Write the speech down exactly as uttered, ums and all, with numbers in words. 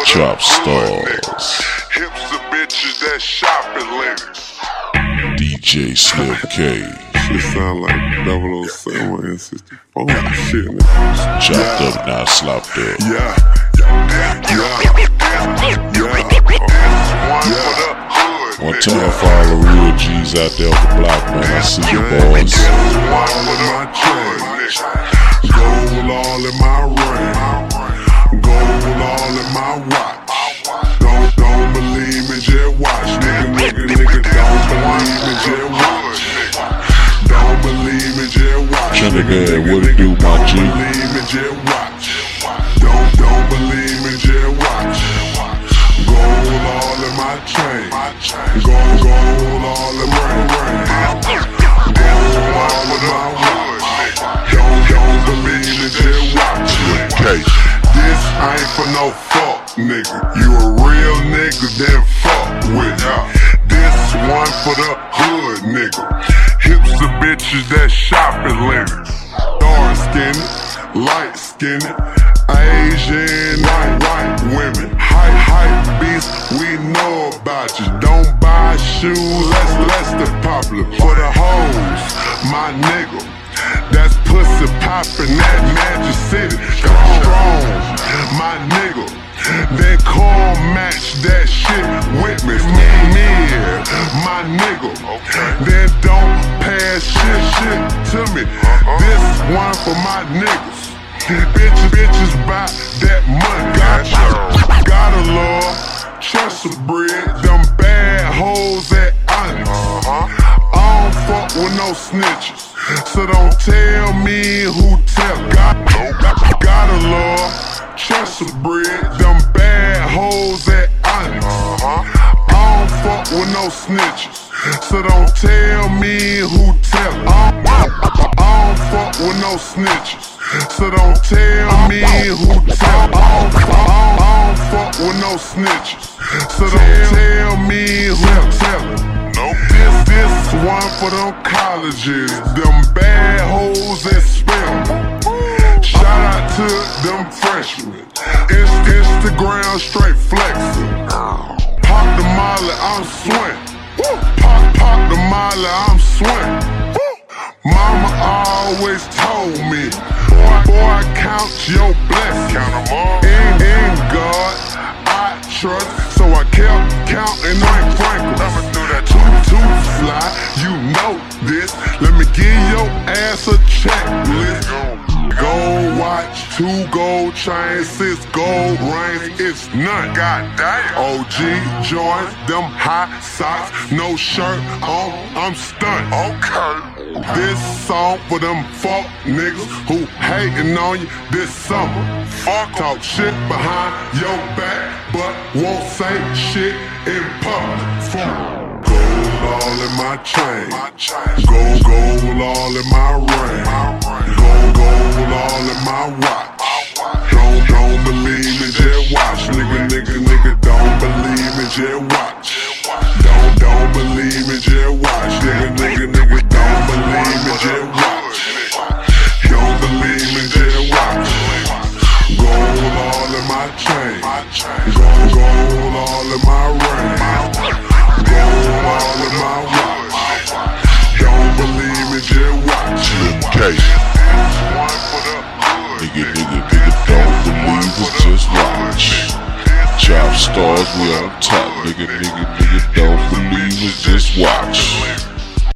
Chop Stars. Hipster bitches that shop at Lennox. D J Slim K. Shit sound like double oh seven and sixty-four shit, nigga. Chopped yeah. up, now slop that. Yeah, yeah, yeah, yeah. One time for all the real G's out there on the block, man. I see you boys. Gold all in my ring, gold all in my watch. Don't, don't believe me, just watch. Nigga, nigga, nigga, don't believe me, just watch. Don't believe me, just watch. Trinidad, what it do, my G? Don't believe me, just watch. Don't, don't believe me, just watch. Gold all in my chain, gold, gold all in my ring, gold all in my watch. Don't, don't believe me, just watch. Okay, this ain't for no fuck, nigga. You a real nigga, then fuck with ya. This one for the hood, nigga. Hipster bitches that shop at Lennox. Dark skinned, light skinned, Asian, white, white women. Hype, hype beats, we know about you. Don't buy shoes, less, less than popular. For the hoes, my nigga. That's pussy poppin' at Magic City. Strong, my nigga. Then call match that shit with me. Yeah, my nigga. Then don't pass shit, shit to me. This one for my niggas. Bitches, bitches buy that money. Gotcha. Got a law, trust a bread. Them bad hoes at Onyx. I don't fuck with no snitches. So don't tell me who tell. Got, got, got a law, trust a bread. Them bad hoes at Onyx. I don't fuck with no snitches. So don't tell me who tell. I don't, I don't fuck with no snitches. So don't tell me who tell. I don't, I don't, I don't fuck with no snitches. So don't tell me who tell. Nope. This, this one for them colleges, them bad hoes at Spelman. Shout out to them freshmen. Inst Instagram straight flexing. Pop the molly, I'm swing. Pop, pop the molly, I'm swing. Mama always told me, boy, boy, count your blessings. In, in God, I trust. So I kept counting like Franklin. Too, too fly, you know this. Let me give your ass a checklist. Gold watch, two gold chains, six gold rings, it's none. Goddamn. O G joints, them high socks, no shirt on, I'm stunned. Okay. This song for them fuck niggas who hating on you this summer. Fuck talk shit behind your back, but won't say shit in public. Fuck. Gold all in my chain, gold, gold all in my ring, gold, gold all in my watch. Don't, don't believe me, just watch. Nigga, nigga, nigga, don't believe me, just watch. Don't, don't believe me, just watch. Nigga, nigga, nigga, don't believe me, just watch. Don't believe me, just watch. Gold all in my chain, gold, gold all in my ring. Gold all in my watch. Don't believe me, just watch. Okay. Nigga, nigga, nigga, don't believe us, just watch. Chop Stars, we on top. Nigga, nigga, nigga, don't believe us, just watch.